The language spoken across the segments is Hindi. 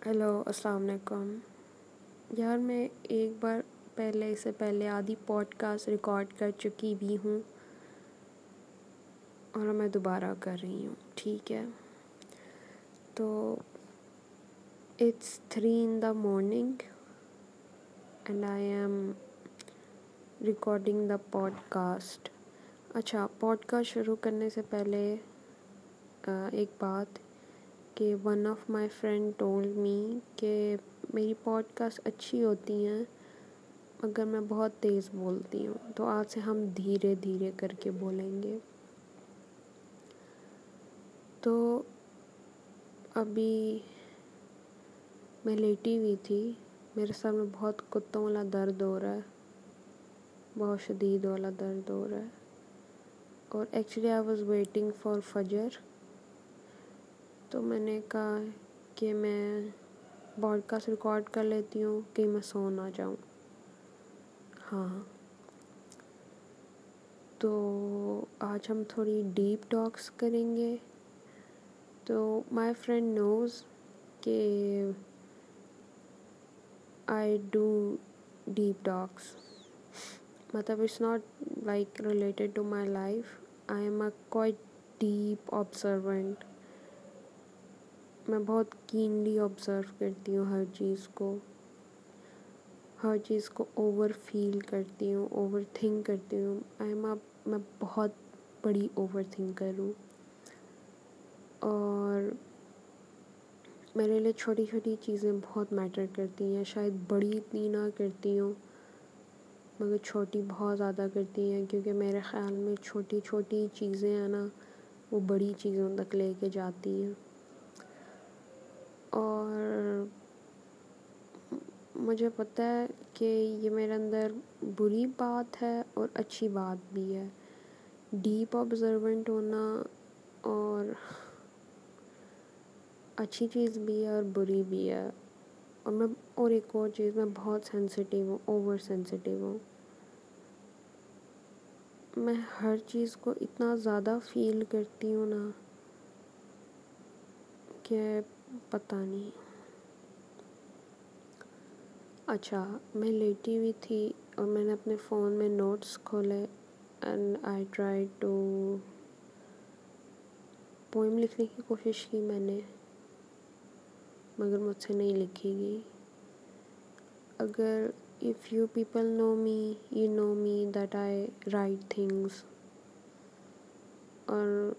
हेलो अस्सलाम वालेकुम। यार मैं एक बार इससे पहले आधी पॉडकास्ट रिकॉर्ड कर चुकी भी हूँ और मैं दोबारा कर रही हूँ, ठीक है। तो it's 3 in the morning and I am recording the podcast. अच्छा, पॉडकास्ट शुरू करने से पहले एक बात कि one of my friend told me कि मेरी पॉडकास्ट अच्छी होती हैं मगर मैं बहुत तेज़ बोलती हूँ, तो आज से हम धीरे धीरे करके बोलेंगे। तो अभी मैं लेटी हुई थी, मेरे सर में बहुत कुत्तों वाला दर्द हो रहा है, बहुत शदीद वाला दर्द हो रहा है। और actually I was waiting for फजर, तो मैंने कहा कि मैं पॉडकास्ट रिकॉर्ड कर लेती हूँ कि मैं सो ना जाऊँ। हाँ, तो आज हम थोड़ी डीप टॉक्स करेंगे। तो माय फ्रेंड नोज़ कि आई डू डीप टॉक्स, मतलब it's not like related to my life. I am a quite deep observant. मैं बहुत कीनली ऑब्ज़र्व करती हूँ हर चीज़ को ओवर फील करती हूँ, ओवर थिंक करती हूँ। मैं बहुत बड़ी ओवर थिंकर हूँ और मेरे लिए छोटी छोटी चीज़ें बहुत मैटर करती हैं। शायद बड़ी इतनी ना करती हूँ मगर छोटी बहुत ज़्यादा करती हैं, क्योंकि मेरे ख़्याल में छोटी छोटी चीज़ें हैं ना, वो बड़ी चीज़ों तक लेके जाती हैं। और मुझे पता है कि ये मेरे अंदर बुरी बात है और अच्छी बात भी है। डीप ऑब्जर्वेंट होना और अच्छी चीज़ भी है और बुरी भी है। और एक और चीज़, मैं बहुत सेंसिटिव हूँ, ओवर सेंसिटिव हूँ। मैं हर चीज़ को इतना ज़्यादा फील करती हूँ ना कि पता नहीं। अच्छा, मैं लेटी हुई थी और मैंने अपने फ़ोन में नोट्स खोले and I try to poem लिखने की कोशिश की मैंने, मगर मुझसे नहीं लिखी गई। अगर if you people know me, you know me that I write things, और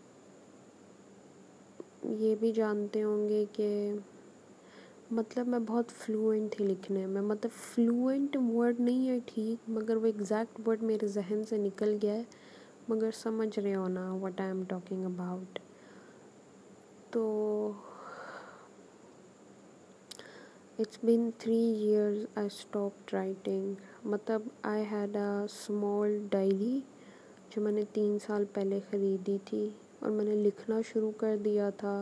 ये भी जानते होंगे कि मतलब मैं बहुत फ्लुएंट थी लिखने में। मतलब फ्लुएंट वर्ड नहीं है ठीक, मगर वो एग्जैक्ट वर्ड मेरे जहन से निकल गया है, मगर समझ रहे हो ना what I am talking about. तो it's been 3 years I stopped writing. मतलब I had a small diary जो मैंने 3 साल पहले ख़रीदी थी और मैंने लिखना शुरू कर दिया था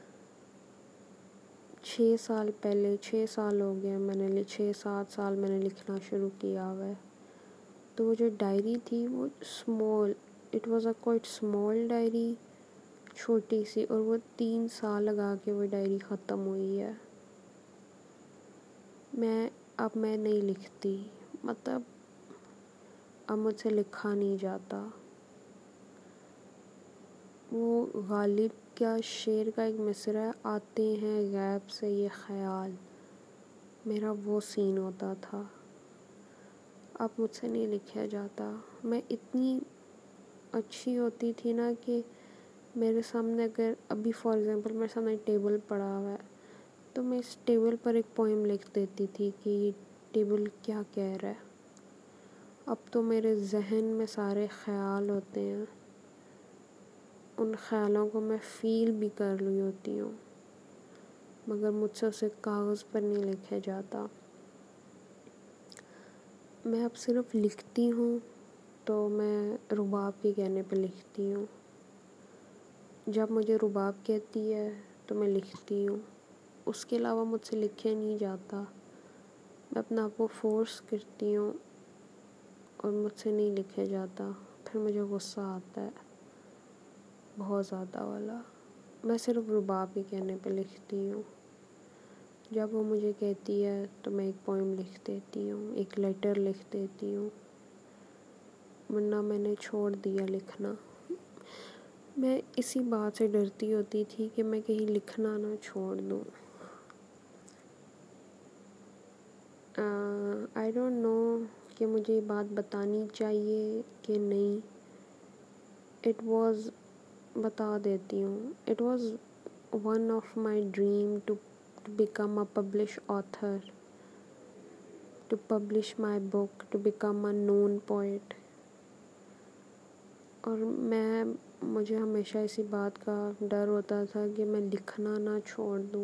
6 साल पहले। 6 साल हो गए, 6-7 साल मैंने लिखना शुरू किया हुआ है। तो वो जो डायरी थी वो small, it was a quite small diary, छोटी सी, और वो 3 साल लगा के वो डायरी ख़त्म हुई है। अब मैं नहीं लिखती, मतलब अब मुझसे लिखा नहीं जाता। वो गालिब क्या शेर का एक मिसरा है, आते हैं गैब से ये ख्याल, मेरा वो सीन होता था। अब मुझसे नहीं लिखा जाता। मैं इतनी अच्छी होती थी ना कि मेरे सामने अगर अभी फॉर एग्ज़ाम्पल मेरे सामने टेबल पड़ा हुआ है तो मैं इस टेबल पर एक पोएम लिख देती थी कि ये टेबल क्या कह रहा है। अब तो मेरे जहन में सारे ख्याल होते हैं, उन ख्यालों को मैं फ़ील भी कर रही होती हूँ, मगर मुझसे उसे कागज़ पर नहीं लिखा जाता। मैं अब सिर्फ़ लिखती हूँ तो मैं रुबाब के कहने पे लिखती हूँ। जब मुझे रुबाब कहती है तो मैं लिखती हूँ, उसके अलावा मुझसे लिखा नहीं जाता। मैं अपने आप को फोर्स करती हूँ और मुझसे नहीं लिखा जाता। फिर मुझे गुस्सा आता है, बहुत ज़्यादा वाला। मैं सिर्फ़ रुबाब के कहने पे लिखती हूँ। जब वो मुझे कहती है तो मैं एक पोएम लिख देती हूँ, एक लेटर लिख देती हूँ, वरना मैंने छोड़ दिया लिखना। मैं इसी बात से डरती होती थी कि मैं कहीं लिखना ना छोड़ दूँ। आई डोंट नो कि मुझे ये बात बतानी चाहिए कि नहीं। इट वॉज़, बता देती हूँ, it was one of my dream to become a published author, to publish my book, to become a known poet. और मुझे हमेशा इसी बात का डर होता था कि मैं लिखना ना छोड़ दूँ,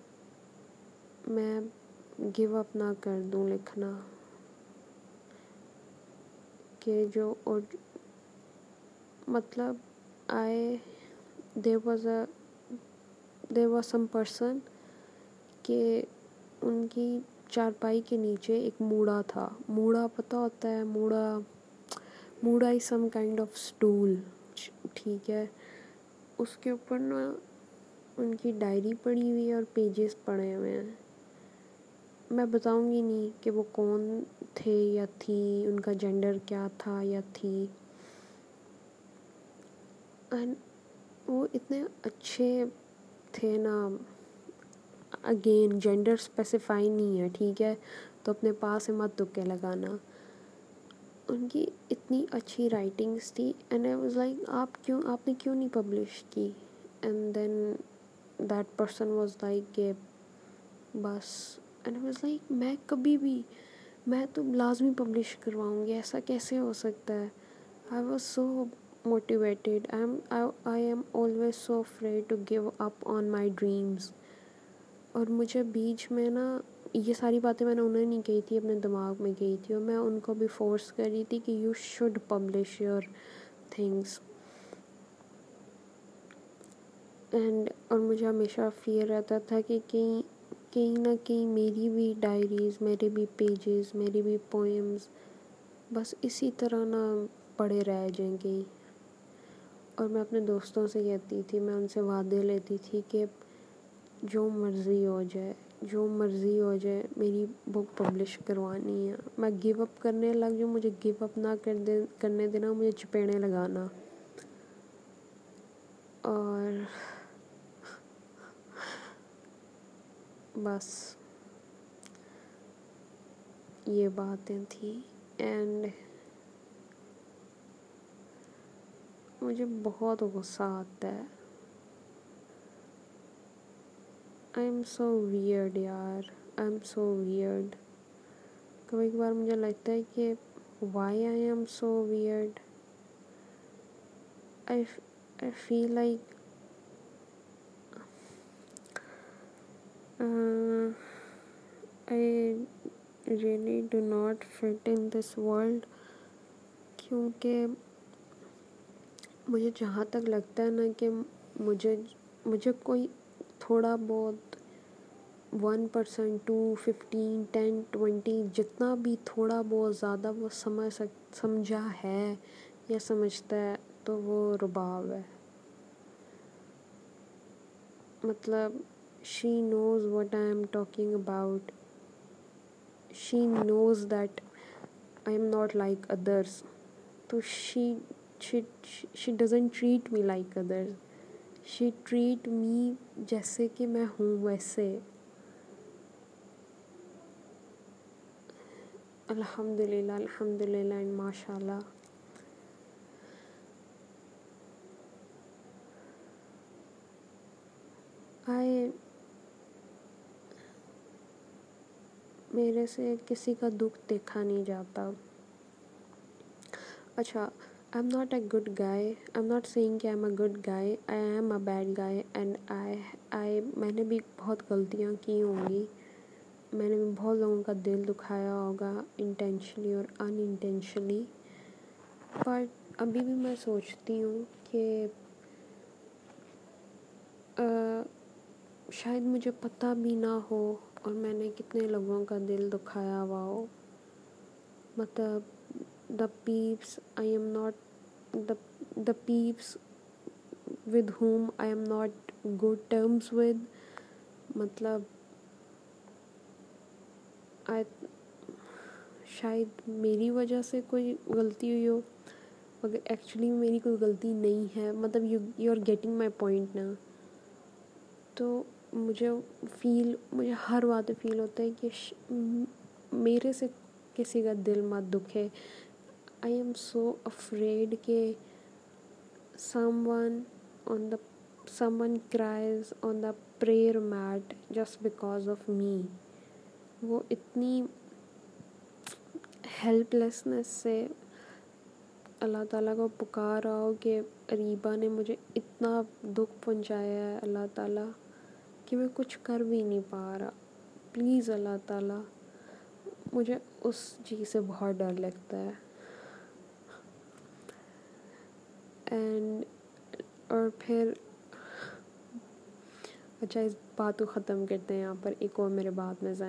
मैं गिव अप ना कर दूँ लिखना, कि जो और मतलब there was some person कि उनकी चारपाई के नीचे एक मूढ़ा था। मूढ़ा पता होता है? मूढ़ा is some kind of stool, ठीक है। उसके ऊपर ना उनकी डायरी पड़ी हुई है और पेजेस पड़े हुए हैं। मैं बताऊंगी नहीं कि वो कौन थे या थी, उनका जेंडर क्या था या थी। एंड वो इतने अच्छे थे ना, अगेन जेंडर स्पेसिफाई नहीं है, ठीक है, तो अपने पास से मत तुक्के लगाना। उनकी इतनी अच्छी राइटिंग्स थी एंड आई वाज लाइक आपने क्यों नहीं पब्लिश की? And then that person was like कि बस। एंड आई वाज लाइक मैं तो लाजमी पब्लिश करवाऊंगी, ऐसा कैसे हो सकता है? I was so motivated. I am always so afraid to give up on my dreams. और मुझे बीच में ना ये सारी बातें मैंने उन्हें नहीं कही थी, अपने दिमाग में कही थी, और मैं उनको भी फोर्स कर रही थी कि you should publish your things. और मुझे हमेशा फियर रहता था कि कहीं ना कहीं मेरी भी डायरीज़, मेरे भी पेजेस, मेरी भी पोएम्स बस इसी तरह ना पड़े रह जाएंगे। और मैं अपने दोस्तों से कहती थी, मैं उनसे वादे लेती थी कि जो मर्ज़ी हो जाए मेरी बुक पब्लिश करवानी है। मैं गिव अप करने लग जाऊँ, मुझे गिव अप ना करने देना, मुझे चपेड़े लगाना। और बस ये बातें थी। एंड मुझे बहुत गुस्सा आता है। आई एम सो वियर्ड यार, आई एम सो वियर्ड। कभी कभार मुझे लगता है कि why I am so weird. I feel like I really do not fit in this world. क्योंकि मुझे जहाँ तक लगता है ना कि मुझे कोई थोड़ा बहुत 1%, 2, 15, 10, 20 जितना भी थोड़ा बहुत ज़्यादा वो समझा है या समझता है तो वो रुबाब है। मतलब she knows what I am talking about. She knows that I am not like others. तो she doesn't treat me like others, she treat me जैसे कि मैं हूँ वैसे। अल्हम्दुलिल्लाह एंड माशाल्लाह। मेरे से किसी का दुख देखा नहीं जाता। अच्छा, I am not a good guy, I am not saying कि I am a good guy, I am a bad guy. And मैंने भी बहुत गलतियाँ की होंगी, मैंने भी बहुत लोगों का दिल दुखाया होगा, इंटेंशनली और अनइंटेंशनली। बट अभी भी मैं सोचती हूँ कि शायद मुझे पता भी ना हो और मैंने कितने लोगों का दिल दुखाया हुआ हो। मतलब the peeps I am not the peeps with whom I am not good terms with, मतलब आई शायद मेरी वजह से कोई गलती हुई हो, मगर एक्चुअली मेरी कोई गलती नहीं है, मतलब you are getting my point ना। तो मुझे हर बात फील होता है कि मेरे से किसी का दिल मत दुखे। आई एम सो अफ्रेड कि someone cries on the prayer mat just because of me। वो इतनी हेल्पलेसनेस से अल्लाह ताला को पुकार रहा हो कि अरीबा ने मुझे इतना दुख पहुंचाया है अल्लाह ताला कि मैं कुछ कर भी नहीं पा रहा। प्लीज़ अल्लाह ताला, मुझे उस चीज़ से बहुत डर लगता है। एंड और फिर अच्छा, इस बात को ख़त्म करते हैं यहाँ पर। एक और मेरे बात में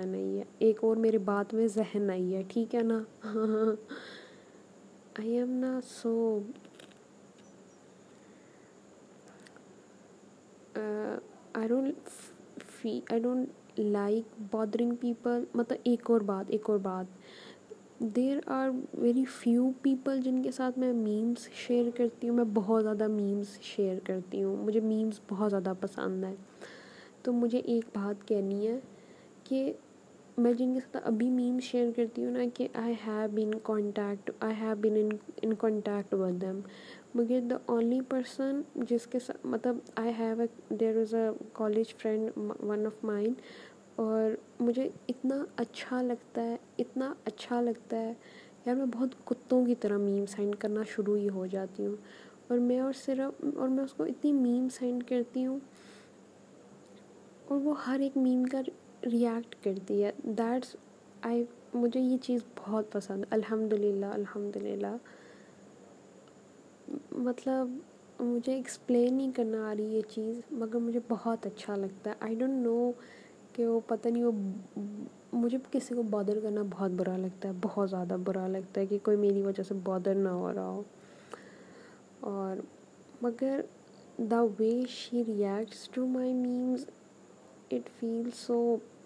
जहन आई है, ठीक है ना। आई एम ना so I don't like bothering people. मतलब एक और बात there are very few people जिनके साथ मैं मीम्स शेयर करती हूँ। मैं बहुत ज़्यादा मीम्स शेयर करती हूँ, मुझे मीम्स बहुत ज़्यादा पसंद है। तो मुझे एक बात कहनी है कि मैं जिनके साथ अभी मीम शेयर करती हूँ ना, कि I have been in contact with them, मगर द ओनली पर्सन जिसके साथ मतलब there is a college friend one of mine, और मुझे इतना अच्छा लगता है यार। मैं बहुत कुत्तों की तरह मीम सेंड करना शुरू ही हो जाती हूँ, और मैं उसको इतनी मीम सेंड करती हूँ और वो हर एक मीम का रिएक्ट करती है। मुझे ये चीज़ बहुत पसंद, अल्हम्दुलिल्लाह। मतलब मुझे एक्सप्लेन नहीं करना आ रही ये चीज़, मगर मुझे बहुत अच्छा लगता है। आई डोंट नो कि वो पता नहीं, वो मुझे किसी को बॉदर करना बहुत बुरा लगता है, बहुत ज़्यादा बुरा लगता है कि कोई मेरी वजह से बॉदर ना हो रहा हो। और मगर the way she reacts to my memes, it feel so,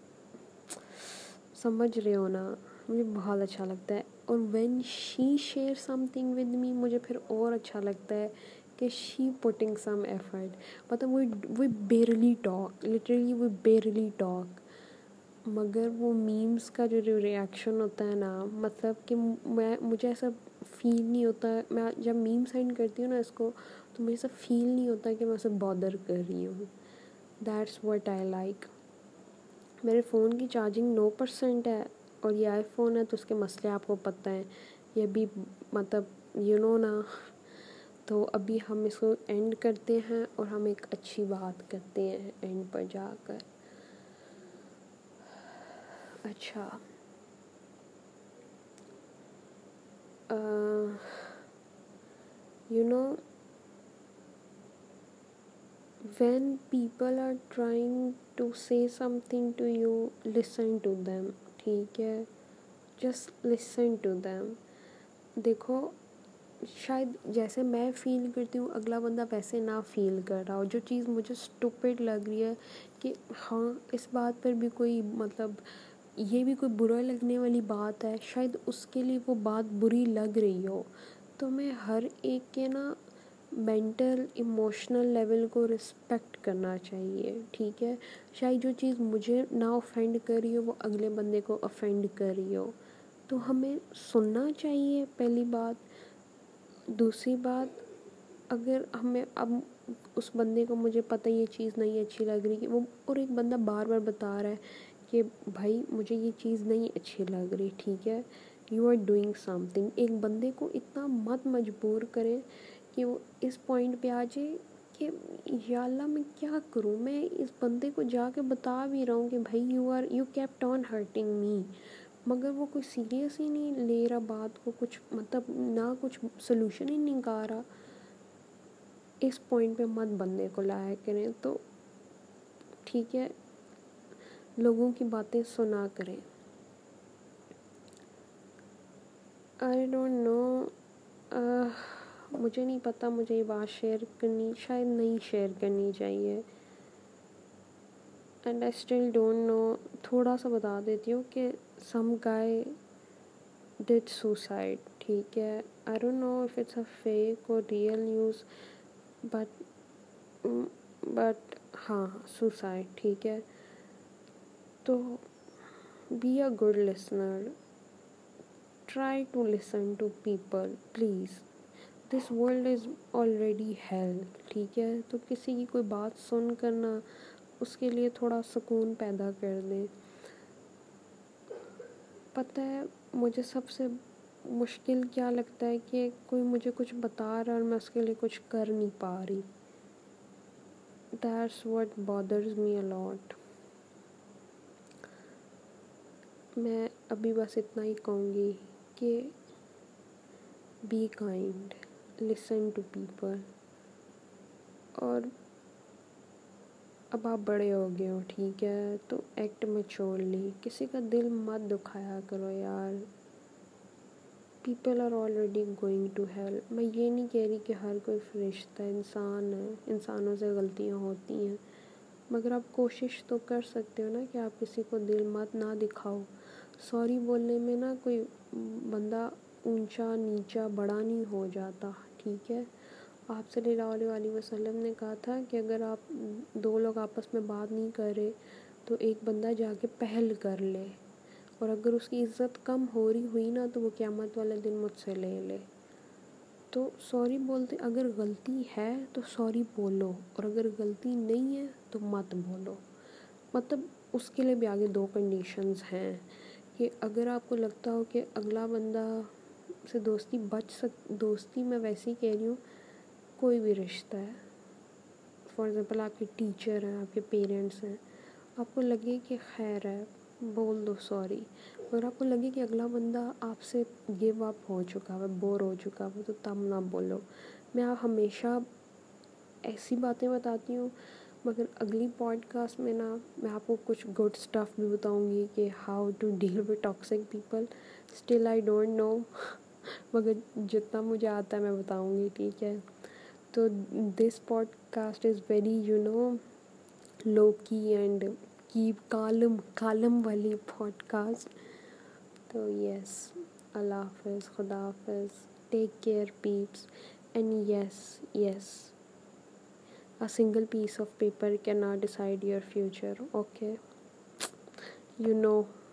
समझ रहे हो ना, मुझे बहुत अच्छा लगता है। और when she share something with me, मुझे फिर और अच्छा लगता है कि शी पुटिंग सम एफर्ट। मतलब we barely talk, literally we barely talk, मगर वो मीम्स का जो रिएक्शन होता है ना, मतलब कि मुझे ऐसा फील नहीं होता। मैं जब मीम सेंड करती हूँ ना इसको, तो मुझे ऐसा फील नहीं होता कि मैं उसे बॉदर कर रही हूँ। That's what I like. मेरे फ़ोन की चार्जिंग 9% है, और ये आईफोन है तो उसके मसले आपको पता है। ये भी मतलब ना। तो अभी हम इसको एंड करते हैं और हम एक अच्छी बात करते हैं एंड पर जाकर। अच्छा, when people are trying to say something to you, listen to them, ठीक है। just listen to them। देखो, शायद जैसे मैं फ़ील करती हूँ अगला बंदा वैसे ना फ़ील कर रहा हो। जो चीज़ मुझे स्टूपिड लग रही है कि हाँ, इस बात पर भी कोई मतलब ये भी कोई बुरा लगने वाली बात है, शायद उसके लिए वो बात बुरी लग रही हो। तो मैं हर एक के ना मेंटल इमोशनल लेवल को रिस्पेक्ट करना चाहिए, ठीक है। शायद जो चीज़ मुझे ना ऑफेंड कर रही हो वो अगले बंदे को ऑफेंड कर रही हो, तो हमें सुनना चाहिए, पहली बात। दूसरी बात, अगर हमें अब उस बंदे को, मुझे पता ये चीज़ नहीं अच्छी लग रही कि वो, और एक बंदा बार बार बता रहा है कि भाई मुझे ये चीज़ नहीं अच्छी लग रही, ठीक है, यू आर डूइंग समथिंग। एक बंदे को इतना मत मजबूर करें कि वो इस पॉइंट पे आ जाए कि या अल्लाह मैं क्या करूँ। मैं इस बंदे को जाके बता भी रहा हूँ कि भाई you kept on hurting me, मगर वो कोई सीरियस ही नहीं ले रहा बात को, कुछ मतलब ना कुछ सोल्यूशन ही निकाल रहा। इस पॉइंट पे मत बंदे को लाया करें। तो ठीक है, लोगों की बातें सुना करें। आई डोंट नो, मुझे नहीं पता मुझे ये बात शेयर करनी, शायद नहीं शेयर करनी चाहिए। And I still don't know. थोड़ा सा बता देती हूँ कि सम गाय डिड सुसाइड. ठीक है, I don't know if it's a fake और रियल न्यूज़, बट हाँ, सुसाइड. ठीक है, तो be a good listener. Try to listen to people please. This world is already hell. ठीक है, तो किसी की कोई बात सुन कर ना उसके लिए थोड़ा सुकून पैदा कर दें. पता है मुझे सबसे मुश्किल क्या लगता है कि कोई मुझे कुछ बता रहा है और मैं उसके लिए कुछ कर नहीं पा रही. That's what bothers me a lot. मैं अभी बस इतना ही कहूँगी कि be kind, listen to people. और अब आप बड़े हो गए हो, ठीक है, तो एक्ट मैच्योरली. किसी का दिल मत दुखाया करो यार. People are already going to hell. मैं ये नहीं कह रही कि हर कोई फरिश्ता इंसान है, इंसानों से गलतियाँ होती हैं, मगर आप कोशिश तो कर सकते हो ना कि आप किसी को दिल मत ना दिखाओ. सॉरी बोलने में ना कोई बंदा ऊंचा नीचा बड़ा नहीं हो जाता. ठीक है, आप सल्लल्लाहु अलैहि वसल्लम ने कहा था कि अगर आप दो लोग आपस में बात नहीं कर रहे तो एक बंदा जाके पहल कर ले, और अगर उसकी इज़्ज़त कम हो रही हुई ना तो वो क़यामत वाले दिन मुझसे ले ले. तो सॉरी बोलते, अगर गलती है तो सॉरी बोलो, और अगर गलती नहीं है तो मत बोलो. मतलब उसके लिए भी आगे दो कंडीशंस हैं कि अगर आपको लगता हो कि अगला बंदा से दोस्ती मैं वैसे ही कह रही हूँ, कोई भी रिश्ता है, फॉर एग्ज़ाम्पल आपके टीचर हैं, आपके पेरेंट्स हैं, आपको लगे कि खैर है बोल दो सॉरी. अगर आपको लगे कि अगला बंदा आपसे गिव अप हो चुका है, बोर हो चुका है, तो तब ना बोलो. मैं हमेशा ऐसी बातें बताती हूँ, मगर अगली पॉडकास्ट में ना मैं आपको कुछ गुड स्टफ़ भी बताऊँगी कि how to deal with toxic people. Still I don't know, मगर जितना मुझे आता है मैं बताऊँगी. ठीक है, तो this podcast is very low key and की कालम वाली पॉडकास्ट. तो यस, अल्लाह हाफ़िज़, खुदा हाफ़िज़, take care peeps. And yes, a single piece of paper cannot decide your future. Okay, you know